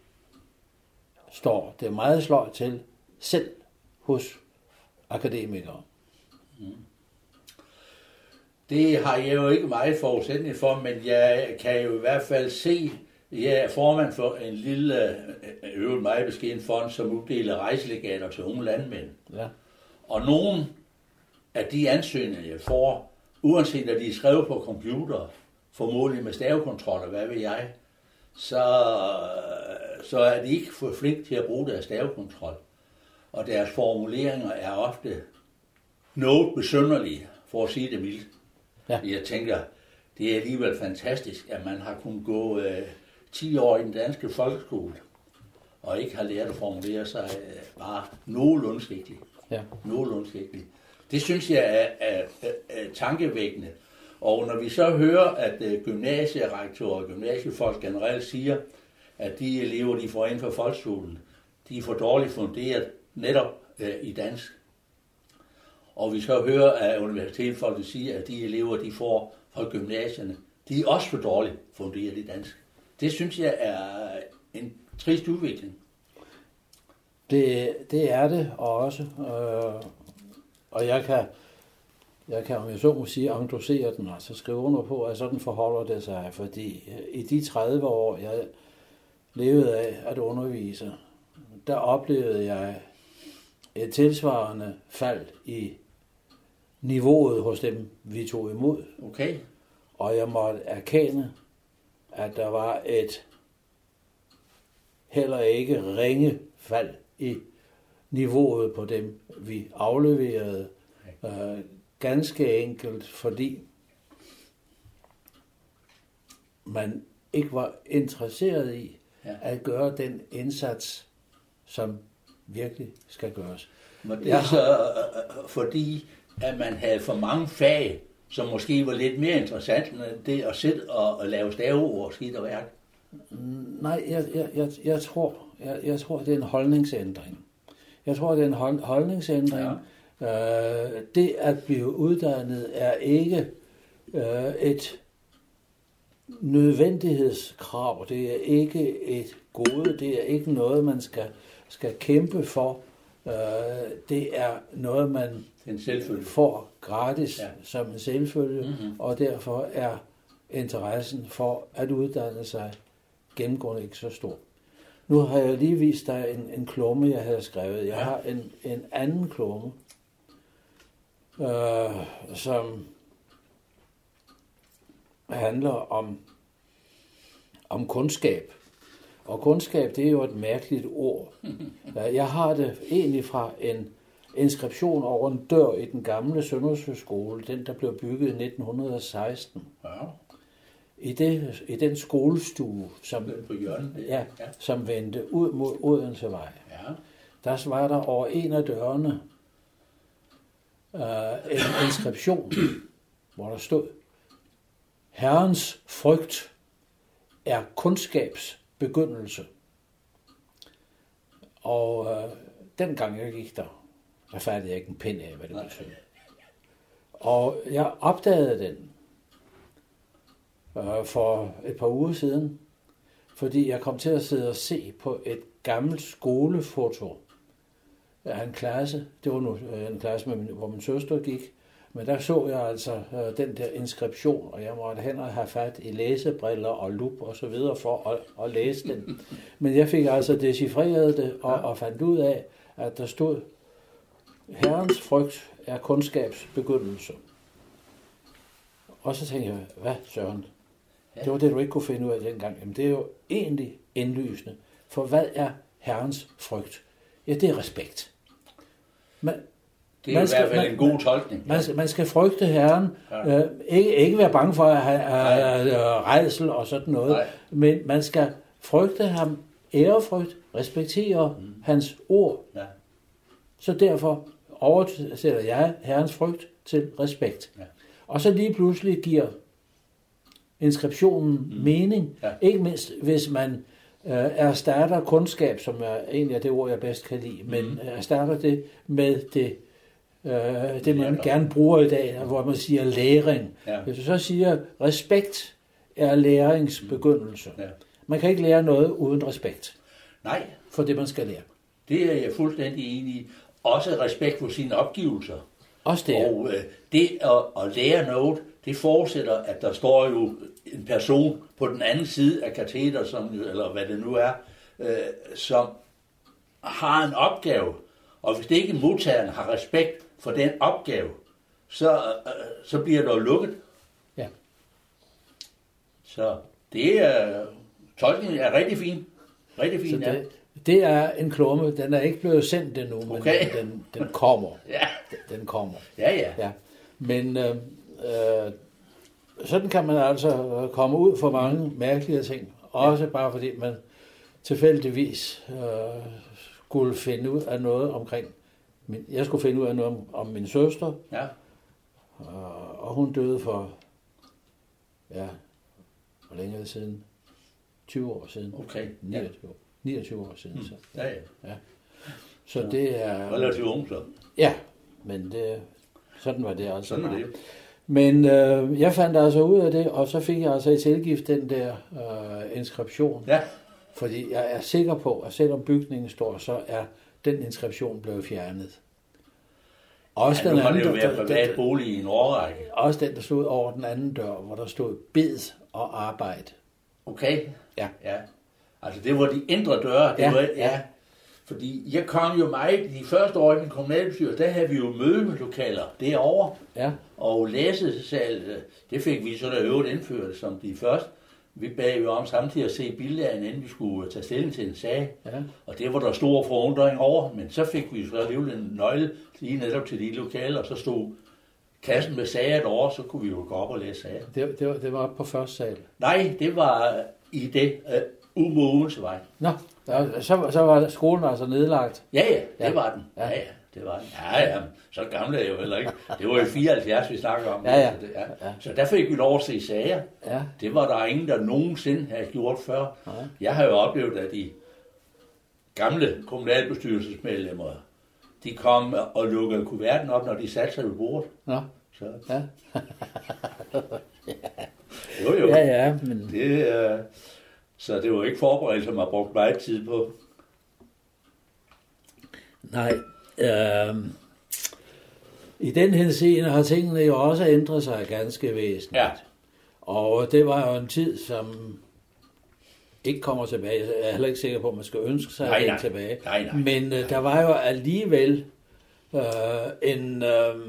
står det meget sløjt til selv hos akademikere. Det har jeg jo ikke meget forudsætning for, men jeg kan jo i hvert fald se, jeg er formand for en lille, øvrigt meget beskeden fond, som uddeler rejselegater til unge landmænd. Ja. Og nogle af de ansøgninger, jeg får, uanset at de er skrevet på computer, formodentlig med stavekontrol, hvad ved jeg, så er de ikke for flink til at bruge deres stavekontrol. Og deres formuleringer er ofte noget besynderlige, for at sige det mildt. Ja. Jeg tænker, det er alligevel fantastisk, at man har kunnet gå 10 år i den danske folkeskole, og ikke har lært at formulere sig bare nogenlunde skriftligt. Ja. Nogenlunde skriftligt. Det synes jeg er tankevækkende. Og når vi så hører, at gymnasierektorer og gymnasiefolk generelt siger, at de elever, de får ind for folkeskolen, de er for dårligt funderet netop i dansk. Og vi så hører, at universitetsfolk siger, at de elever, de får fra gymnasierne, de er også for dårligt funderet i dansk. Det synes jeg er en trist udvikling. Det er det også. Og jeg kan, om jeg så må sige, endossere den, altså skrive under på, at sådan forholder det sig. Fordi i de 30 år, jeg levede af at undervise, der oplevede jeg et tilsvarende fald i niveauet hos dem, vi tog imod. Okay. Og jeg måtte erkende, at der var et heller ikke ringe fald i niveauet på dem, vi afleverede. Ganske enkelt, fordi man ikke var interesseret i at gøre den indsats, som virkelig skal gøres. Men det er så fordi, at man havde for mange fag, som måske var lidt mere interessant end det at sidde og lave staveord og skidt og værk. Nej, jeg tror, det er en holdningsændring. Jeg tror, det er en holdningsændring. Ja. Det at blive uddannet er ikke et nødvendighedskrav. Det er ikke et gode. Det er ikke noget, man skal kæmpe for. Det er noget, man får gratis som en selvfølge, og derfor er interessen for at uddanne sig gennemgående ikke så stor. Nu har jeg lige vist dig en klumme, jeg havde skrevet. Jeg har en anden klumme, som handler om kundskab. Og kundskab, det er jo et mærkeligt ord. Jeg har det egentlig fra en inskription over en dør i den gamle Søndersøskole, den der blev bygget i 1916. Ja. I den skolestue, som vendte ud mod Odensevej, der var der over en af dørene en inskription, hvor der stod: Herrens frygt er kundskabs begyndelse. Og dengang jeg gik der fattede jeg ikke en pind af, hvad det betød. Og jeg opdagede den for et par uger siden, fordi jeg kom til at sidde og se på et gammelt skolefoto af en klasse. Det var nu en klasse, hvor min søster gik. Men der så jeg altså den der inskription, og jeg måtte hen og have fat i læsebriller og lup og så videre for at læse den. Men jeg fik altså decifreret det og fandt ud af, at der stod: Herrens frygt er kundskabs begyndelse. Og så tænkte jeg, hvad Søren? Det var det, du ikke kunne finde ud af dengang. Jamen, det er jo egentlig indlysende. For hvad er Herrens frygt? Ja, det er respekt. Det er i hvert fald en god tolkning. Man skal frygte Herren. Ikke være bange for at have rædsel og sådan noget. Nej. Men man skal frygte ham, ærefrygt, respektere hans ord. Ja. Så derfor oversætter jeg Herrens frygt til respekt. Ja. Og så lige pludselig giver inskriptionen mening. Ja. Ikke mindst, hvis man erstatter kundskab, som egentlig er det ord, jeg bedst kan lide, men erstatter det med det man gerne bruger i dag, hvor man siger læring. Ja. Hvis du så siger, respekt er lærings begyndelse. Ja. Man kan ikke lære noget uden respekt. Nej. For det, man skal lære. Det er jeg fuldstændig enig i. Også respekt for sine opgivelser. Også det. Og det at lære noget, det forudsætter, at der står jo en person på den anden side af kateter, eller hvad det nu er, som har en opgave. Og hvis det ikke modtageren har respekt for den opgave, så bliver der lukket. Ja. Så det er, tolkningen er rigtig fin. Rigtig fin, ja. Det er en klumme. Den er ikke blevet sendt endnu, okay. Men den kommer. Ja. Den kommer. Ja. Men sådan kan man altså komme ud for mange mærkelige ting. Også bare fordi man tilfældigvis skulle finde ud af noget omkring jeg skulle finde ud af noget om min søster. Ja. Og hun døde for, hvor længe er det siden? 20 år siden. Okay. 29 år siden. Så. Ja. Så det er... Relativt ung, så. Ja, men sådan var det altså. Sådan var det. Men jeg fandt altså ud af det, og så fik jeg altså i tilgift den der inskription. Ja. Fordi jeg er sikker på, at selvom bygningen står, så er den inskription blevet fjernet. Også ja, den nu har anden, det jo været privat bolig i en årrække. Også den, der stod over den anden dør, hvor der stod bed og arbejde. Okay. Ja. Altså det var de indre døre. Ja. Fordi jeg kom jo meget de første år i min kommunalbestyrelse, der havde vi jo mødelokaler derovre. Ja. Og læsesal, det fik vi så der øvrigt indført som de første. Vi bad jo om samtidig at se billederne, inden vi skulle tage stilling til en sag. Ja. Og det var der stor forundring over, men så fik vi så alligevel en nøgle lige netop til de lokaler, og så stod kassen med sager derovre, så kunne vi jo gå op og læse sager. Det var oppe på første sal? Nej, det var i det Odense-vej. Nå, så var skolen altså nedlagt? Ja, det var den. Ja, det var den. Ja, så gamle er jeg jo heller ikke. Det var jo 74, vi snakker om. Ja. Så der fik vi lov at se sager. Ja. Det var der ingen, der nogensinde havde gjort før. Ja. Jeg har jo oplevet, at de gamle kommunalbestyrelsesmedlemmer, de kom og lukkede kuverten op, når de satte sig ved bordet. Nå. Så. Ja. Jo. Ja, men... Så det var ikke forberedt, som har brugt meget tid på. Nej. I den henseende har tingene jo også ændret sig ganske væsentligt. Ja. Og det var jo en tid, som ikke kommer tilbage. Jeg er heller ikke sikker på, at man skal ønske sig at vende tilbage. Nej. Men der var jo alligevel en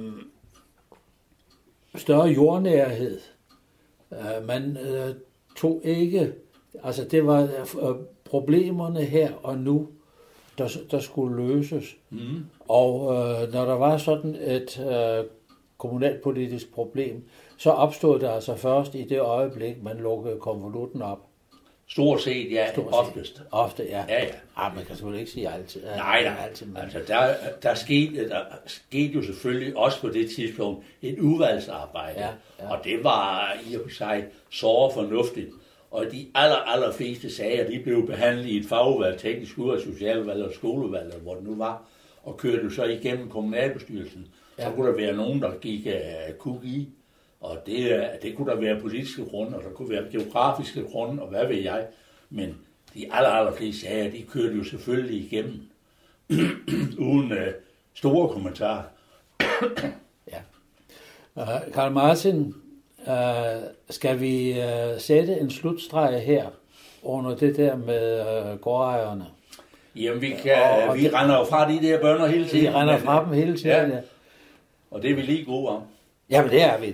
større jordnærhed. Man tog ikke... Altså det var problemerne her og nu, der skulle løses. Mm. Og når der var sådan et kommunalpolitisk problem, så opstod det altså først i det øjeblik, man lukkede konvolutten op. Stort set, ja. Oftest. Ofte, ja. Ja. Man kan selvfølgelig ikke sige altid. Nej. Altid, men... Altså, der skete jo selvfølgelig også på det tidspunkt et udvalgsarbejde. Ja. Og det var i og for sig så fornuftigt. Og de allerfleste sager, de blev behandlet i et fagudvalg, teknisk udvalg, socialudvalg og skoleudvalg, eller hvor det nu var, og kørte så igennem kommunalbestyrelsen. Ja. Så kunne der være nogen, der gik kug i, og det kunne der være politiske grunde, og der kunne være geografiske grunde, og hvad ved jeg. Men de allerfleste sager, de kørte jo selvfølgelig igennem, uden store kommentarer. Ja. Karl Martin, skal vi sætte en slutstreg her under det der med gårdejerne? Jamen, vi render jo fra de der bønder hele tiden. Vi render fra dem hele tiden, ja. Og det er vi lige gode om. Jamen, det er vi.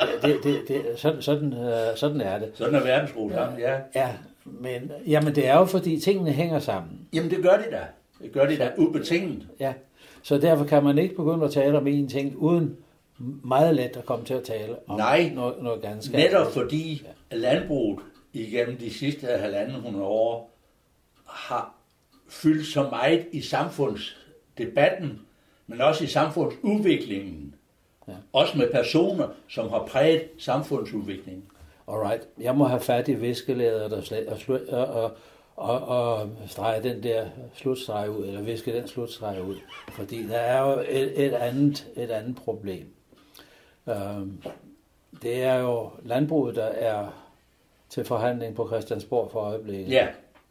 Sådan er det. Sådan er verdensroden, ja. Ja, men jamen, det er jo fordi tingene hænger sammen. Jamen, det gør de da. Det gør de da ubetinget. Ja, så derfor kan man ikke begynde at tale om en ting uden meget let at komme til at tale om noget ganske netop fordi landbruget igennem de sidste 150 år har fyldt så meget i samfundsdebatten, men også i samfundsudviklingen. Ja. Også med personer, som har præget samfundsudviklingen. Alright. Jeg må have fat i viskelæderet og strege den der slutstreg ud, eller viske den slutstreg ud. Fordi der er jo et andet problem. Det er jo landbruget, der er til forhandling på Christiansborg for øjeblikket. Ja.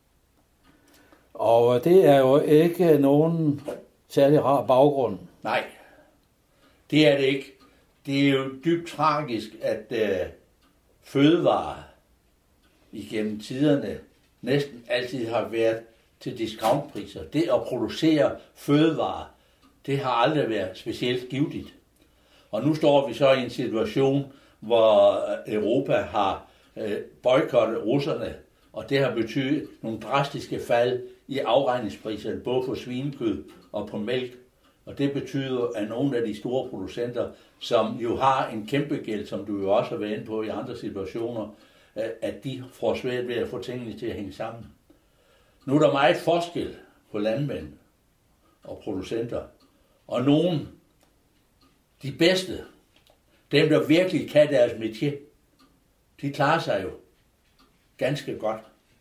Og det er jo ikke nogen særlig rar baggrund. Nej, det er det ikke. Det er jo dybt tragisk, at fødevarer igennem tiderne næsten altid har været til discountpriser. Det at producere fødevarer, det har aldrig været specielt givtigt. Og nu står vi så i en situation, hvor Europa har boykottet russerne, og det har betydet nogle drastiske fald i afregningspriserne, både på svinekød og på mælk. Og det betyder, at nogle af de store producenter, som jo har en kæmpe gæld, som du jo også har været inde på i andre situationer, at de får svært ved at få tingene til at hænge sammen. Nu er der meget forskel på landmænd og producenter. Og nogen, de bedste, dem der virkelig kan deres métier, de klarer sig jo ganske godt.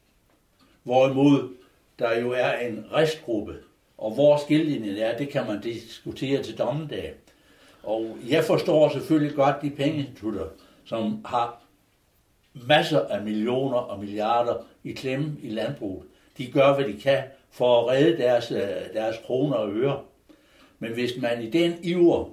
Hvorimod der jo er en restgruppe, og hvor skillelinjen er, det kan man diskutere til dommedag. Og jeg forstår selvfølgelig godt de pengeinstitutter, som har masser af millioner og milliarder i klemme i landbruget. De gør, hvad de kan for at redde deres kroner og øre. Men hvis man i den iver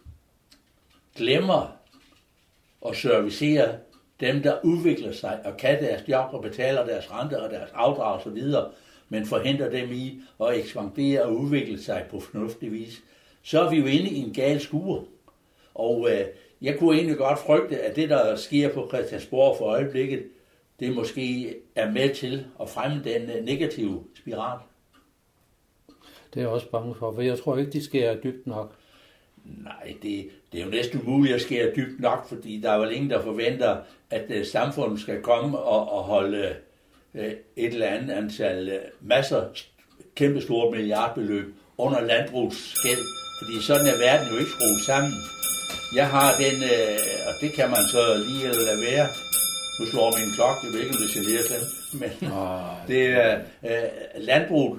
glemmer at servicere dem, der udvikler sig og kan deres job og betaler deres renter og deres afdrag osv., men forhindrer dem i at ekspandere og udvikle sig på fornuftig vis, så er vi jo inde i en gal skure. Og jeg kunne egentlig godt frygte, at det, der sker på Christiansborg for øjeblikket, det måske er med til at fremme den negative spiral. Det er jeg også bange for jeg tror ikke, de skærer dybt nok. Nej, det er jo næsten umuligt at skære dybt nok, fordi der er vel ingen, der forventer, at samfundet skal komme og holde et eller andet antal masser, kæmpestore milliardbeløb under landbrugsgæld, fordi sådan er verden jo ikke skruet sammen. Jeg har den, og det kan man så lige lade være. Nu slår min klokke, jeg ved ikke, om det generer sådan, men det er, landbruget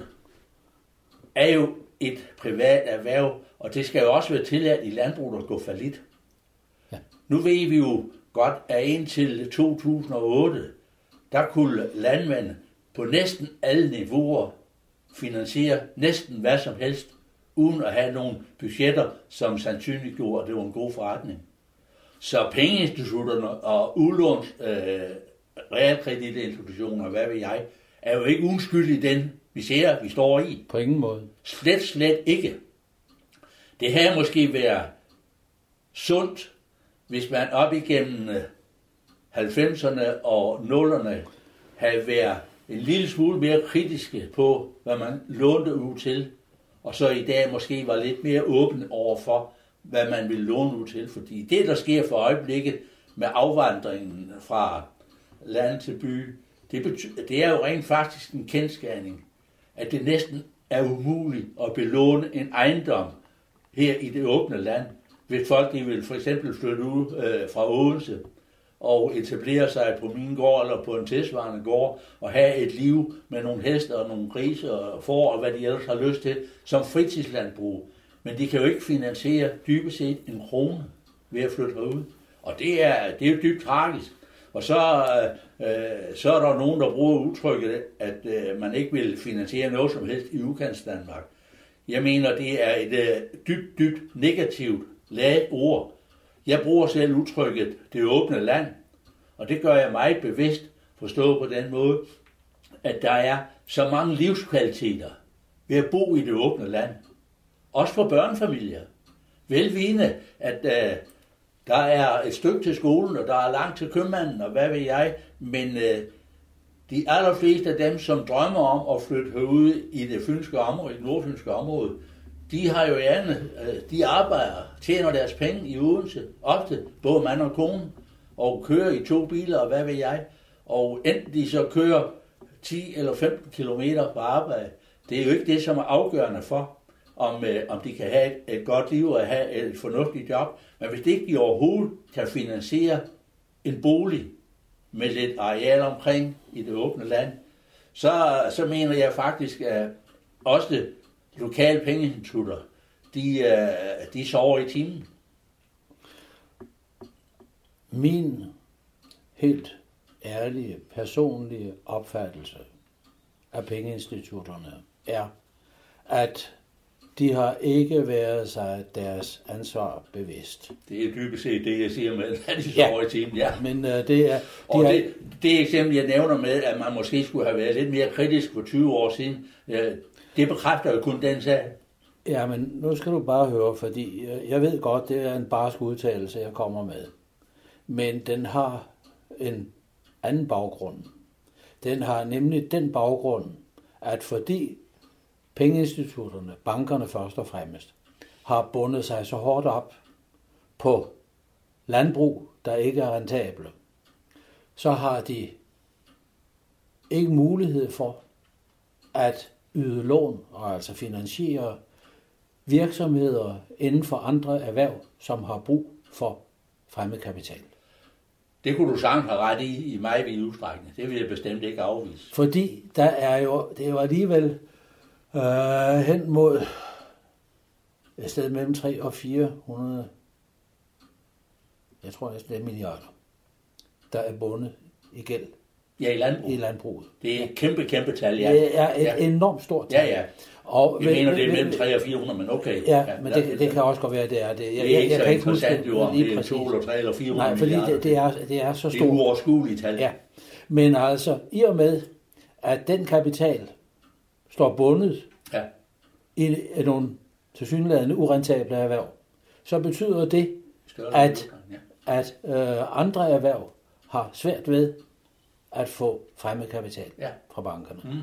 er jo et privat erhverv, og det skal jo også være tilladt i landbruget at gå fallit. Ja. Nu ved vi jo godt, at indtil 2008, der kunne landmænd på næsten alle niveauer finansiere næsten hvad som helst, uden at have nogle budgetter, som sandsynliggjorde, at det var en god forretning. Så pengeinstitutterne og udlåns realkreditinstitutioner, hvad ved jeg, er jo ikke undskyld i den misære, vi står i. På ingen måde. Slet ikke. Det her måske være sundt, hvis man op igennem 90'erne og 0'erne havde været en lille smule mere kritiske på, hvad man lånte ud til, og så i dag måske var lidt mere åben over for, hvad man vil låne ud til. Fordi det, der sker for øjeblikket med afvandringen fra land til by, det er jo rent faktisk en kendsgerning, at det næsten er umuligt at belåne en ejendom her i det åbne land, hvis folk de vil for eksempel flytte ud fra Odense og etablere sig på min gård eller på en tilsvarende gård og have et liv med nogle heste og nogle grise og får og hvad de ellers har lyst til som fritidslandbrug. Men de kan jo ikke finansiere dybest set en krone ved at flytte herud. Og det er jo dybt tragisk. Og så er der nogen, der bruger udtrykket, at man ikke vil finansiere noget som helst i Udkantsdanmark. Jeg mener, det er et dybt negativt ladet ord. Jeg bruger selv udtrykket det åbne land, og det gør jeg meget bevidst forstået på den måde, at der er så mange livskvaliteter ved at bo i det åbne land. Også for børnefamilier. Velvidende, at der er et stykke til skolen, og der er langt til købmanden, og hvad ved jeg, men de allerfleste af dem, som drømmer om at flytte herud i det fynske område, i det nordfynske område, de har jo gerne, de arbejder, tjener deres penge i Odense, ofte både mand og kone, og kører i 2 biler, og hvad ved jeg, og enten de så kører 10 eller 15 kilometer på arbejde, det er jo ikke det, som er afgørende for, om de kan have et godt liv og have et fornuftigt job. Men hvis det ikke de overhovedet kan finansiere en bolig med lidt areal omkring i det åbne land, så mener jeg faktisk, at også lokale pengeinstitutter, de sover i timen. Min helt ærlige, personlige opfattelse af pengeinstitutterne er, at de har ikke været sig deres ansvar bevidst. Det er dybest set det, jeg siger med, at de sover i timen, ja. Men det er... Det eksempel, jeg nævner med, at man måske skulle have været lidt mere kritisk for 20 år siden, det bekræfter jo kun den sag. Ja, men nu skal du bare høre, fordi jeg ved godt, det er en barsk udtalelse, jeg kommer med. Men den har en anden baggrund. Den har nemlig den baggrund, at fordi pengeinstitutterne, bankerne først og fremmest, har bundet sig så hårdt op på landbrug, der ikke er rentable, så har de ikke mulighed for at yde lån og altså finansiere virksomheder inden for andre erhverv, som har brug for fremmed kapital. Det kunne du sagtens have ret i meget vid udstrækning. Det vil jeg bestemt ikke afvise. Fordi det er jo alligevel hen mod et sted mellem 300 og 400, jeg tror næsten det er milliarder, der er bundet i gæld Ja, i landbruget. Det er et kæmpe tal, ja. Det er et enormt stort tal. Ja. Og jeg mener, det er mellem 300 og 400, men okay. Ja, men det kan også godt være, det er det. Det er ikke så interessant, jo, om det er 2 eller 3 eller 400 Nej, fordi milliarder. det er så stort. Det er uoverskueligt tal. Ja, men altså, i og med, at den kapital står bundet i nogle tilsyneladende urentable erhverv, så betyder det, at andre erhverv har svært ved at få fremmed kapital fra bankerne. Mm.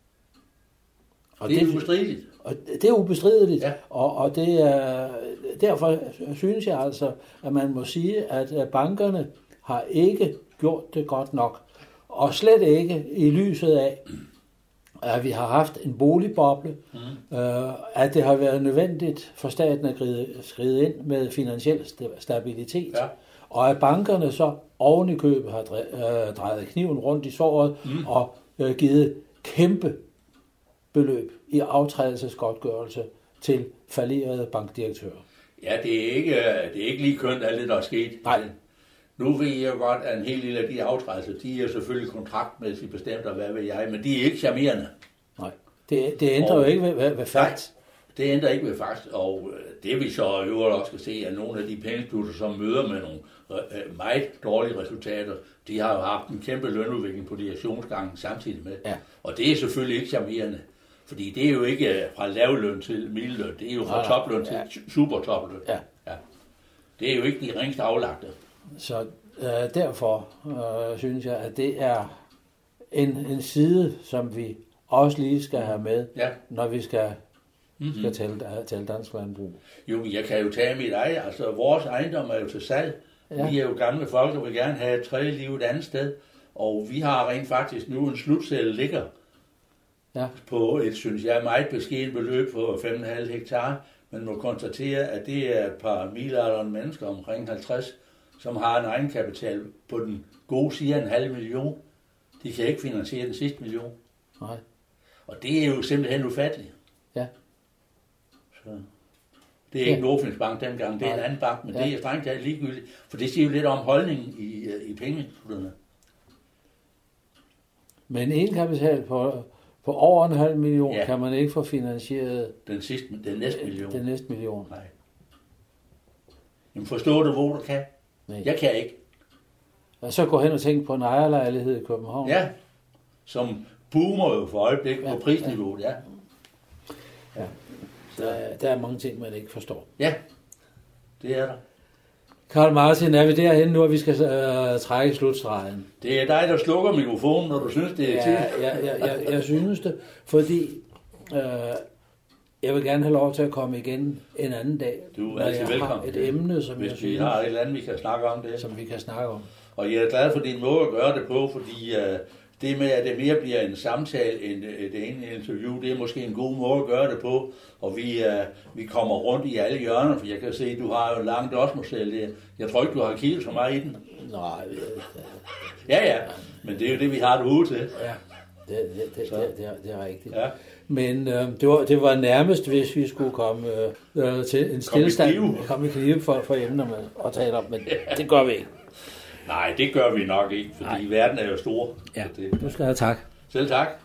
Og det er ubestrideligt. Og det er ubestrideligt, ja. og det er, derfor synes jeg altså, at man må sige, at bankerne har ikke gjort det godt nok. Og slet ikke i lyset af, at vi har haft en boligboble, at det har været nødvendigt for staten at skride ind med finansiel stabilitet, og at bankerne så oven i købet har drejet kniven rundt i såret og givet kæmpe beløb i aftrædelsesgodtgørelse til fallerede bankdirektører. Ja, det er ikke lige kønt alt det, der er sket. Nej. Nu ved jeg jo godt, at en hel del af de aftrædelser, de er selvfølgelig kontraktmæssigt bestemt, og hvad ved jeg, men de er ikke charmerende. Nej, det ændrer jo ikke ved fakt. Nej, det ændrer ikke ved fakt, og det vi så i øvrigt også skal se, at nogle af de pengeinstitutter, som møder med nogle meget dårlige resultater, de har jo haft en kæmpe lønudvikling på direktionsgangen samtidig med. Ja. Og det er selvfølgelig ikke charmerende, fordi det er jo ikke fra lavløn til middeløn, det er jo fra topløn til supertopløn. Ja. Det er jo ikke de ringste aflagte. Så derfor synes jeg, at det er en side, som vi også lige skal have med, når vi skal tale dansk landbrug. Jo, jeg kan jo tage mit eget. Altså, vores ejendom er jo til salg. Ja. Vi er jo gamle folk, og vil gerne have et tredje liv et andet sted. Og vi har rent faktisk nu en slutcelle ligger på et, synes jeg, meget beskeden beløb på 5,5 hektar. Man må konstatere, at det er et par middelaldrende mennesker omkring 50, som har en egenkapital på den gode side af 500.000. De kan ikke finansiere den sidste million. Nej. Og det er jo simpelthen ufatteligt. Ja. Så. Det er ikke Nordfyns Bank dengang, det er en anden bank, men det er strengt taget ligegyldigt, for det siger jo lidt om holdningen i pengeinstitutterne. Men egenkapital på over 1,5 million kan man ikke få finansieret den næste million. Den næste million. Nej. Jamen forstår du, hvor du kan? Nej. Jeg kan ikke. Og så gå hen og tænke på en ejerlejlighed i København. Ja, som boomer jo for øjeblikket på prisniveauet, ja. Der er mange ting, man ikke forstår. Ja, det er der. Karl Martin, er vi derhen nu, at vi skal trække slutstregen? Det er dig, der slukker mikrofonen, når du synes, det er tid. Jeg synes det, fordi jeg vil gerne have lov til at komme igen en anden dag. Du er altid velkommen. Har et emne, som hvis jeg synes, vi har et eller andet, vi kan snakke om det. Som vi kan snakke om. Og jeg er glad for din måde at gøre det på, fordi det med, at det mere bliver en samtale end et enkelt interview, det er måske en god måde at gøre det på. Og vi kommer rundt i alle hjørner, for jeg kan se, at du har jo en lang dosmosel der. Jeg tror ikke, du har kigget så meget i den. Nej. Ja, men det er jo det, vi har det ude til. Ja, det er rigtigt. Ja. Men det var nærmest, hvis vi skulle komme til en stillestand. Komme i knive for emner og tale om, men det gør vi ikke. Nej, det gør vi nok ikke, fordi verden er jo stor. Ja, du skal have tak. Selv tak.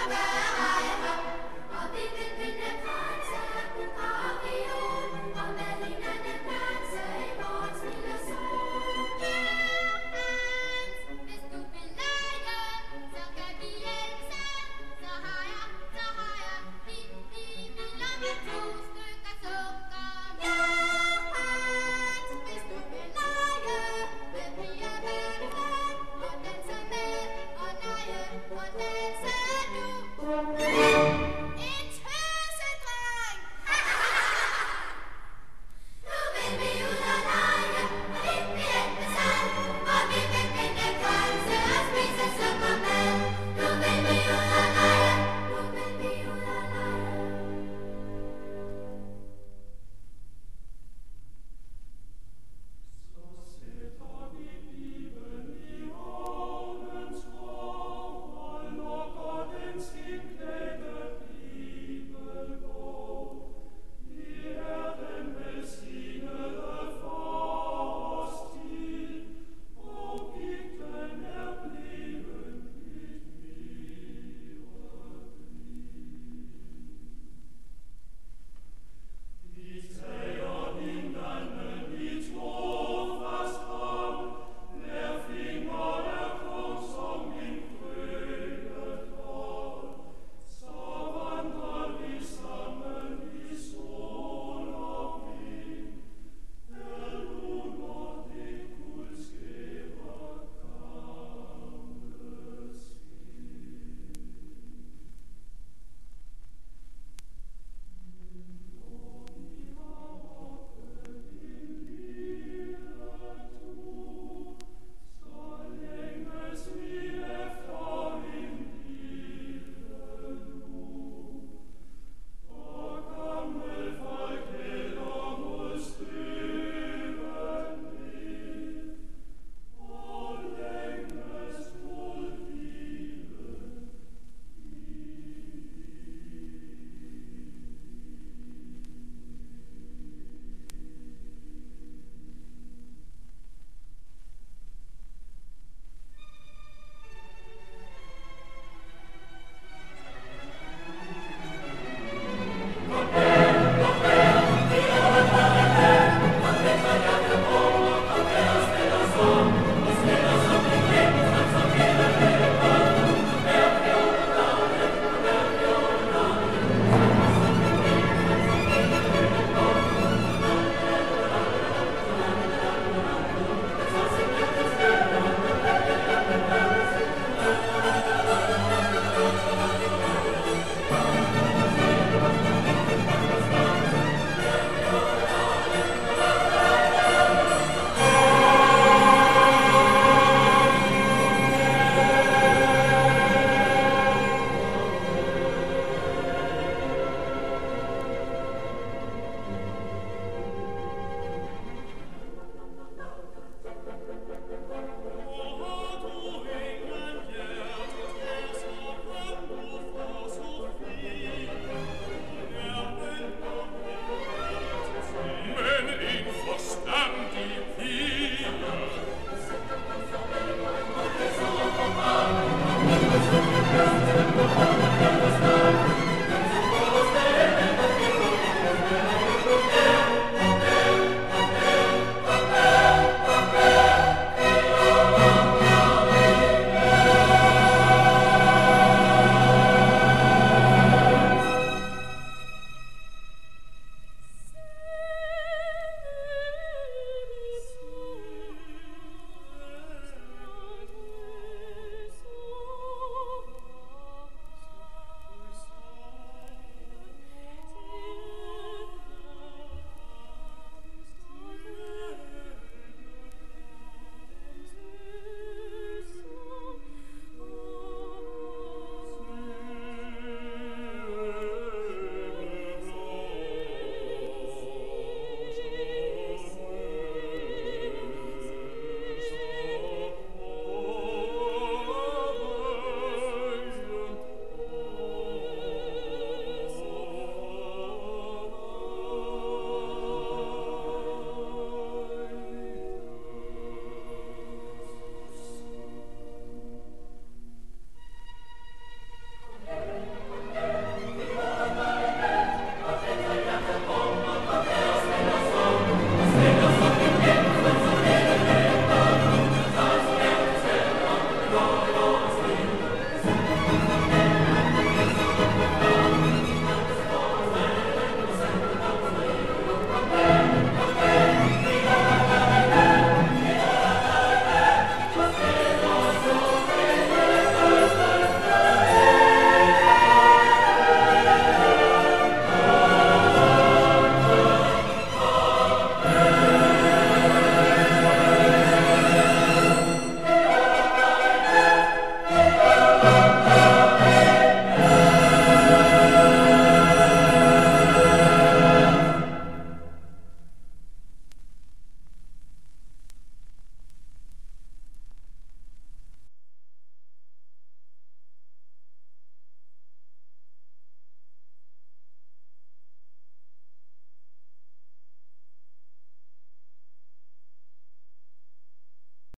la